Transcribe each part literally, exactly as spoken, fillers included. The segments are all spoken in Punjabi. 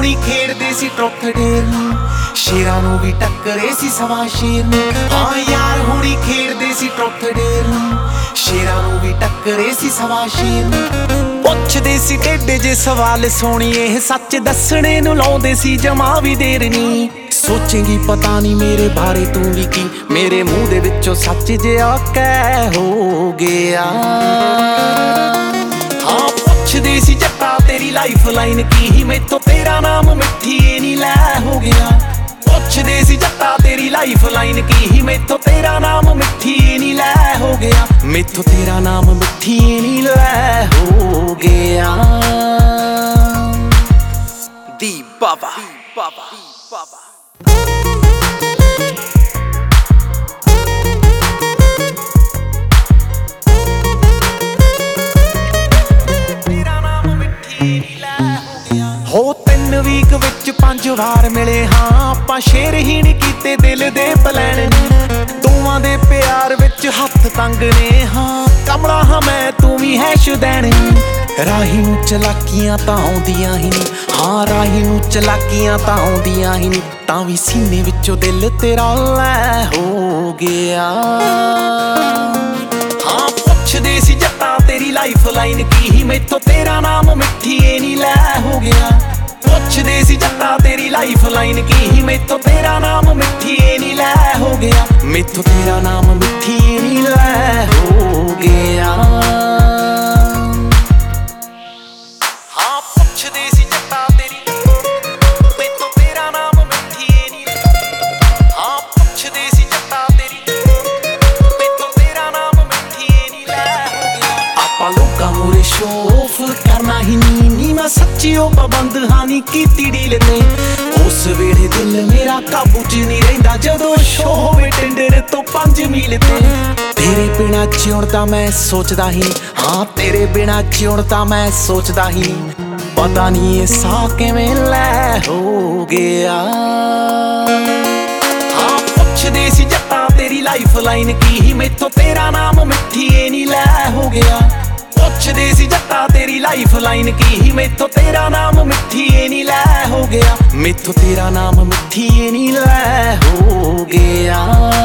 ਹੁਣੀ ਖੇਡਦੇ ਸੀ ਟਰੁੱਥ ਡੇਰ ਨੂੰ, ਸ਼ੇਰਾਂ ਨੂੰ ਵੀ ਟੱਕਰੇ ਸੀ ਸਵਾ ਸ਼ੇਰ ਨੂੰ। ਹਾਂ ਯਾਰ ਹੁਣੀ ਖੇਡਦੇ ਸੀ ਟਰੁੱਥ ਡੇਰ ਨੂੰ, ਸ਼ੇਰਾਂ ਨੂੰ ਵੀ ਟੱਕਰੇ ਸੀ ਸਵਾ ਸ਼ੇਰ ਨੂੰ। ਪੁੱਛਦੇ ਸੀ ਟੇਢੇ ਜੇ ਸਵਾਲ ਸੋਹਣੀਏ, ਸੱਚ ਦੱਸਣੇ ਨੂੰ ਲਾਉਂਦੇ ਸੀ ਜਮਾ ਵੀ ਦੇਰ ਨੀ। ਸੋਚੇਂਗੀ ਪਤਾ ਨਹੀਂ ਮੇਰੇ ਬਾਰੇ ਤੂੰ ਵੀ ਕੀ, ਮੇਰੇ ਮੂੰਹ ਦੇ ਵਿੱਚੋਂ ਸੱਚ ਜਿਹਾ ਕਹਿ ਹੋ ਗਿਆ। ਹਾਂ ਪੁੱਛਦੇ ਸੀ ਜੱਟਾ ਤੇਰੀ ਲਾਈਫ ਲਾਈਨ ਕੀ, ਮੈਥੋਂ ਤੇਰਾ ਨਾਮ ਮਿੱਠੀਏ ਨੀ ਲੈ ਹੋ ਗਿਆ। ਪੁੱਛਦੇ ਸੀ ਜੱਟਾ ਤੇਰੀ ਲਾਈਫ ਲਾਈਨ ਕੀ, ਮੈਥੋਂ ਤੇਰਾ ਨਾਮ ਮਿੱਠੀਏ ਨੀ ਲੈ ਹੋ ਗਿਆ। ਮੈਥੋਂ ਤੇਰਾ ਨਾਮ ਮਿੱਠੀਏ ਨੀ ਲੈ ਹੋ ਗਿਆ। ਦੀ ਬਾਬਾ ਬਾਬਾ ਬਾਬਾ ਹੋ ਤਿੰਨ ਵੀਕ ਵਿੱਚ ਪੰਜ ਵਾਰ ਮਿਲੇ ਹਾਂ ਆਪਾਂ, ਸ਼ੇਰ ਹੀ ਨਹੀਂ ਕੀਤੇ ਦਿਲ ਦੇ ਪਲੈਨ। ਦੋਵਾਂ ਦੇ ਪਿਆਰ ਵਿੱਚ ਹੱਥ ਤੰਗ ਨੇ, ਹਾਂ ਕਮਲਾ ਹਾਂ ਮੈਂ ਤੂੰ ਵੀ ਹੈ ਸ਼ੁਦੈਣ। ਰਾਹੀ ਨੂੰ ਚਲਾਕੀਆਂ ਤਾਂ ਆਉਂਦੀਆਂ ਹੀ ਨਹੀਂ, ਹਾਂ ਰਾਹੀ ਨੂੰ ਚਲਾਕੀਆਂ ਤਾਂ ਆਉਂਦੀਆਂ ਹੀ ਨਹੀਂ, ਤਾਂ ਵੀ ਸੀਨੇ ਵਿੱਚੋਂ ਦਿਲ ਤੇਰਾ ਲੈ ਹੋ ਗਿਆ। ਹਾਂ ਪੁੱਛਦੇ ਸੀ ਜੱਟਾ ਤੇਰੀ ਲਾਈਫ ਲਾਈਨ ਕੀ, ਮੈਥੋਂ ਤੇਰਾ ਨਾਮ ਮਿੱਠੀਏ ਨੀ ਲੈ ਹੋ ਗਿਆ। ਪੁੱਛਦੇ ਸੀ ਜੱਟਾ ਤੇਰੀ ਲਾਈਫ ਲਾਈਨ ਕੀ, ਮੈਥੋਂ ਤੇਰਾ ਨਾਮ ਮਿੱਠੀਏ ਨੀ ਲੈ ਹੋ ਗਿਆ। ਮੈਥੋਂ ਤੇਰਾ ਨਾਮ ਮਿੱਠੀਏ ਨੀ ਲੈ ਹੋ ਗਿਆ। ਹਾਂ ਪੁੱਛਦੇ ਸੀ ਜੱਟਾ ਤੇਰੀ, ਮੈਥੋਂ ਤੇਰਾ ਨਾਮ ਮਿੱਠੀਏ ਨੀ, ਹਾਂ ਪੁੱਛਦੇ ਸੀ ਜੱਟਾ ਤੇਰੀ, ਮੈਥੋਂ ਤੇਰਾ ਨਾਮ ਮਿੱਠੀਏ ਨੀ ਲੈ ਹੋ ਗਿਆ। ਆਪਾਂ ਲੋਕਾਂ ਮੂਹਰੇ ਸ਼ੋਅ ਕਰਨਾ ਹੀ ਨੀ, ਨੀ ਮੈਂ ਸੱਚੀ ਉਹ ਪਾਬੰਦ ਹਾਂ ਨੀ ਕੀਤੀ ਡੀਲ ਤੇ। ਉਸ ਵੇਲੇ ਦਿਲ ਮੇਰਾ ਕਾਬੂ 'ਚ ਨਹੀਂ ਰਹਿੰਦਾ, ਜਦੋਂ ਸ਼ੋਅ ਹੋਵੇ ਟਿੰਡਰ ਤੋਂ ਪੰਜ ਮੀਲ ਤੇ। ਤੇਰੇ ਬਿਨਾਂ ਜਿਉਣ ਤਾਂ ਮੈਂ ਸੋਚਦਾ ਹੀ, ਹਾਂ ਤੇਰੇ ਬਿਨਾਂ ਜਿਉਣ ਤਾਂ ਮੈਂ ਸੋਚਦਾ ਹੀ, ਪਤਾ ਨਹੀਂ ਇਹ ਸਾਹ ਕਿਵੇਂ ਲੈ ਹੋ ਗਿਆ। ਹਾਂ ਪੁੱਛਦੇ ਸੀ ਜੱਟਾ ਤੇਰੀ ਲਾਈਫ ਲਾਈਨ ਕੀ, ਮੈਥੋਂ ਤੇਰਾ ਨਾਮ ਮਿੱਠੀਏ ਨੀ ਲੈ ਹੋ ਗਿਆ। ਪੁੱਛਦੇ ਸੀ ਜੱਟਾ ਤੇਰੀ ਲਾਈਫ ਲਾਈਨ ਕੀ, ਮੈਥੋਂ ਤੇਰਾ ਨਾਮ ਮਿੱਠੀਏ ਨੀ ਲੈ ਹੋ ਗਿਆ। ਮੈਥੋਂ ਤੇਰਾ ਨਾਮ ਮਿੱਠੀਏ ਨੀ ਲੈ ਹੋ ਗਿਆ।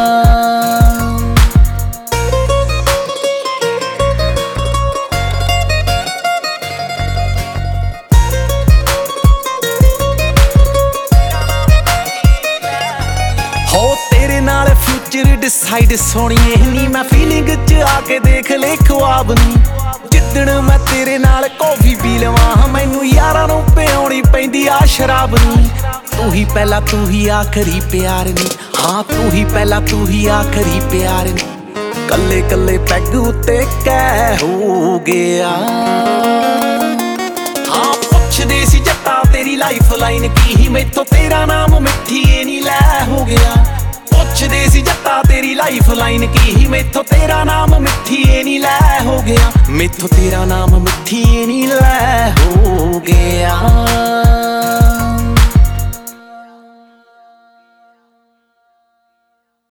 ਹੋ ਤੇਰੇ ਨਾਲ ਫਿਊਚਰ ਡਿਸਾਈਡ ਸੋਹਣੀਏ ਨੀ, ਮੈਂ ਫੀਲਿੰਗ 'ਚ ਆ ਕੇ ਦੇਖ ਲੈ ਖੁਆਬ ਨੀ। ਜਿੱਦਣ ਮੈਂ ਤੇਰੇ ਨਾਲ ਕੌਫੀ ਪੀ ਲਵਾਂ, ਮੈਨੂੰ ਯਾਰਾਂ ਨੂੰ ਪਿਆਉਣੀ ਪੈਂਦੀ ਆ ਸ਼ਰਾਬ ਨੀ। ਤੂੰ ਹੀ ਪਹਿਲਾਂ ਤੂੰ ਹੀ ਆਖਰੀ ਪਿਆਰ ਨੀ, ਹਾਂ ਤੂੰ ਹੀ ਪਹਿਲਾਂ ਤੂੰ ਹੀ ਆਖਰੀ ਪਿਆਰ ਨੀ। ਕੱਲੇ ਕੱਲੇ ਪੈਗ ਉੱਤੇ ਕਹਿ ਹੋ ਗਿਆ। ਹਾਂ ਪੁੱਛਦੇ ਸੀ ਜੱਟਾ ਤੇਰੀ ਲਾਈਫ ਲਾਈਨ ਕੀ, ਮੈਥੋਂ ਤੇਰਾ ਨਾਮ ਮਿੱਠੀਏ ਨੀ ਲੈ ਹੋ ਗਿਆ। ਪੁੱਛਦੇ ਸੀ ਜੱਟਾ ਤੇਰੀ ਲਾਈਫ ਲਾਈਨ ਕੀ, ਮੈਥੋਂ ਤੇਰਾ ਨਾਮ ਮਿੱਠੀਏ ਨੀ ਲੈ ਹੋ ਗਿਆ। ਮੈਥੋਂ ਤੇਰਾ ਨਾਮ ਮਿੱਠੀਏ ਨੀ ਲੈ ਹੋ ਗਿਆ।